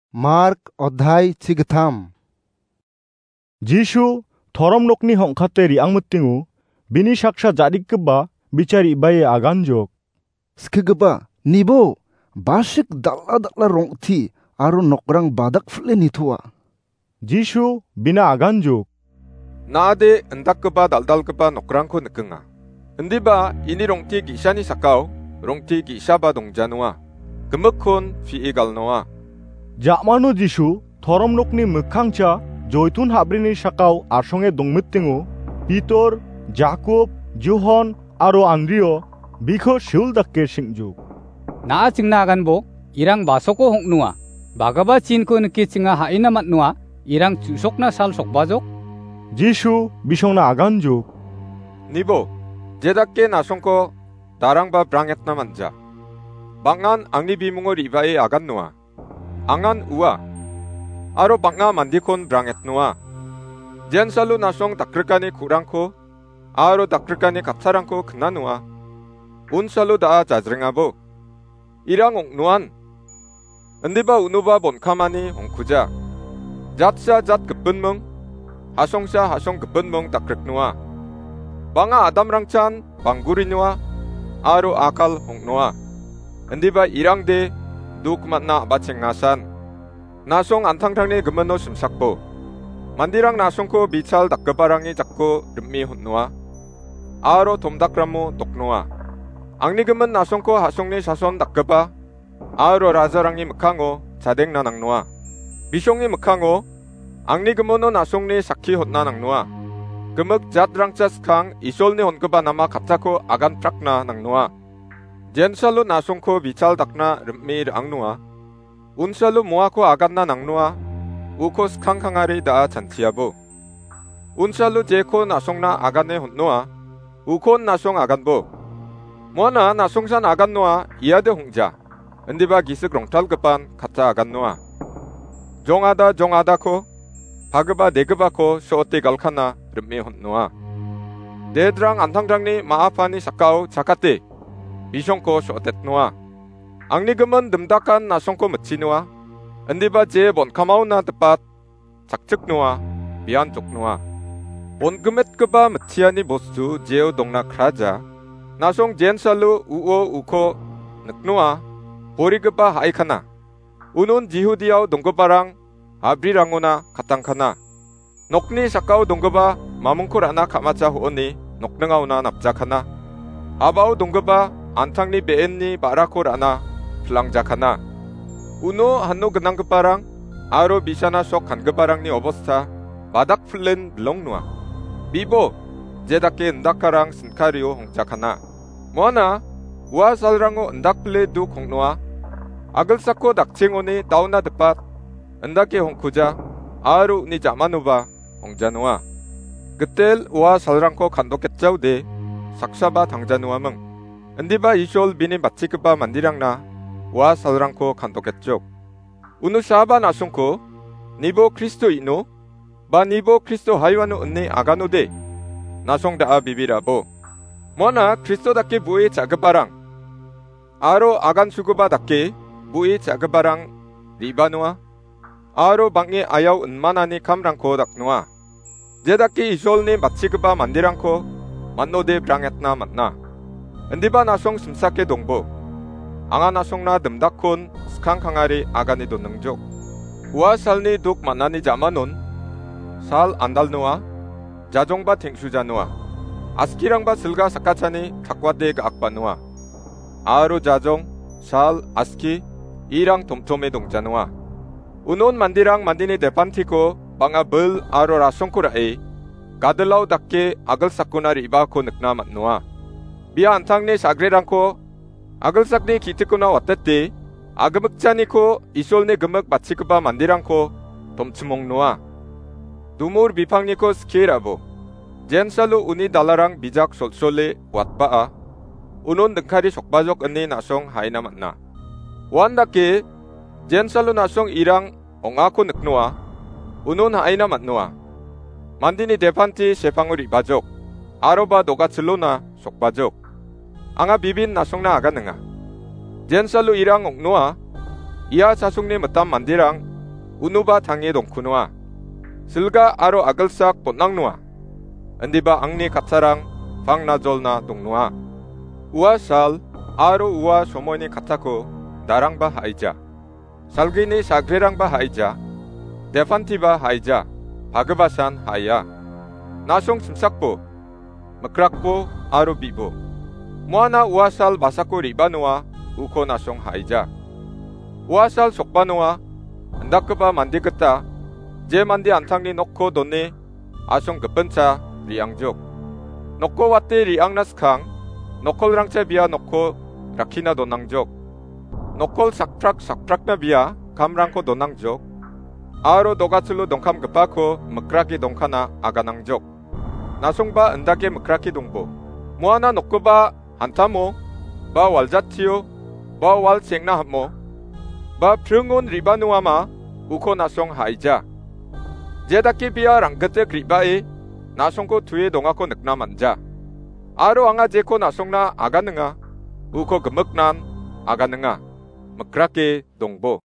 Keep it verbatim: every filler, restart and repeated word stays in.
Mark Odhai Cigatham Jishu thorom nokni hongkate riang mutingu bini saksa jadikba bichari baye aganjok. Skigba nibo basik dalla dalla rongti aro nokrang badak fle nitua. Jishu bina aganjok. 나아데 은닥그바 달달그바 녹랑코 느끈가 은디바 이니 롱티 기샤니 사카오 롱티 기샤바 동자누아 금흑콘 피이갈노아 Jakmano Jishu thorom nokni mukhangcha joitun habrini sakau arsonge dongmittingu Peter, Jacob, Johan aro Andrio bikho siul dakke singjuk. Na chingna aganbo irang basoko hongnua bagaba chinko nki chinga haina matnua irang chusokna sal sokbajok. Jishu bisongna aganjuk. 니보 제답게 나송코 나랑바 브랑했나 만자 방안 앙리 비뭉을 이바에 아간누아 앙안 우아 아로 방아 만디콘 브랑했누아 젠살루 나송 다크르카니 쿠랑코 아로 다크르카니 갑사랑코 그나누아 운살루 다 자즈랭아보 이랑 옥누안 은디바 우누바 본카마니 홍쿠자 잣사 잣 급분멍 하송사 하송 급분멍 다크르누아 방아 아담랑찬 방구리누아 아로 아칼 홍누아 은디바 이랑데 누크만나 아바칭나산 나송 안탕탕니 금만노 심삭보 만디랑 나송코 비찰 닥거바랑이 잡고 름미 혼누아 아로 돔닥라무 독누아 앙니금은 나송코 하송니 사손 닥거바 아로 라자랑이 묵항오 자댕나 낭누아 비숑이 묵항오 앙니금은노 나송니 사키 혼나 낭누아 금흑 잣랑짜스캉 이솔니 혼거바 나마 갑타코 아간 프락나 낭누아 젠살로 나송코 비찰 닥나 름미 랑누아 운살로 모아코 아간나 낭누아 우코 스캉캉아리 다 잔티아보 운살로 제코 나송나 아간네 혼누아 우콘 나송 아간보 모나 나송산 아간누아 이아데 홍자 은디바 기스 롱탈급반 가짜 아간누아 종아다 종아다코 바그바 네그바코 쇼떼 갈카나 름미 혼누아 데드랑 안탕장니 마아파니 사카오 자카떼 비숑코 쇼떼누아 앙리금은 듬닥한 나송코 멋지누아 은디바 제 본카마우나 뜻밭 작측누아 미안족누아 본금엣그바 멋지아니 보스 제오 동나 크라자 나송 젠살루 우오 우코 늑누아 보리그바 하이카나 우눈 지후디아오 동거바랑 아브리랑오나 가땅카나 녹니 사카오 동거바 마문코라나 카마자 호오니 녹능아오나 납작하나 아바오 동거바 안탕니 베엔니 바라코라나 플랑자카나 우노 한노 그낭그바랑 아로 비샤나 속 간그바랑니 오버스타 마닥 플렌 롱누아 미보 제다케 은다카랑 신카리오 홍자카나 뭐나 우아살랑오 은닥플레 두 콩누아 아글사코 닥칭오니 다우나 드팟 은다케 홍쿠자 아루 니 자마누바 홍자누아 그텔 우아살랑코 간도켓자우데 삭사바 당자누아멍 은디바 이쇼ල් 비니 마치크바 만디랑나 와 살랑코 간도켓쪽 우누 샤바 나송코 니보 크리스토 이노 바 니보 크리스토 하이와누 은니 아가노데 나송다 비비라보 뭐나 크리스토답게 부의 자그바랑 아로 아간 수구바답게 부의 자그바랑 리바누아 아로 방에 아야우 은마나니 감랑코 닥누아 제답게 이쇼ල්니 마치크바 만디랑코 만노데 브랑했나 만나 은디바 나송 심사케 동보 앙아 나송나 듬닥콘 스캉캉아리 아가니도 능족 우아 살니 독 만나니 자마논 살 안달누아 자종바 탱수자누아 아스키랑바 슬가 사카차니 탁과데가 악바누아 아로 자종 살 아스키 이랑 돔톰의 동자누아 우논 만디랑 만디니 데판티코 방아 벌 아로 라송코라에 가들라우 닥게 아글 사쿠나리 이바코 늑나 맞누아 비아 안탕네 사그레랑코 아글삭네 기트코나 왔댔디 아그먹자니코 이솔네 금먹 마치크바 만디랑코 돔츠몽노아 누모르 비팡니코 스케라보 젠살로 우니 달라랑 비작 솔솔레 왓바아 우논 능카리 속바족 은니 나송 하이나 만나 완다케 젠살로 나송 이랑 옹아코 늑노아 우논 하이나 만노아 만디니 데판티 세팡을 이바족 아로바 노가슬로나 속바족 앙아 비빈 나송나 아가능아 젠살루 이랑 옥노아 이하 자숙니 못담 만디랑 unuba tangi dongkunua. Silga aro agelsak potnangnua. Endiba angni katsarang fangnajolna dongnua. Ua sal aro ua somoini katako darangba haija. Salgini sagrirangba haija. Defantiba haija. 바그바산 하야 나송 심삭보 막락보 아로 비보 모아나 우아살 마사코 리바노아 우코 나송 하이자 우아살 속바노아 안다크바 만디겠다 제 만디 안탕리 놓고 돈니 아송 급번차 리앙족 놓고 왔대 리앙나스캉 놓콜랑체 비아 놓고 라키나 도낭족 놓콜 삭프락 삭프락나 비아 감랑코 도낭족 아로 도가슬로 동캄 급하고 먹라기 동카나 아가낭족 나송바 은다게 먹라기 동보 모아나 놓고바 한타모 바 왈자티오 바 왈생나 함모 바 프릉온 리바누아마 우코 나송 하이자 제다키 비아 랑그테 그리바에 나송고 투에 동하고 늑나 만자 아로 앙아 제코 나송나 아가능아 우코 금먹난 아가능아 먹라기 동보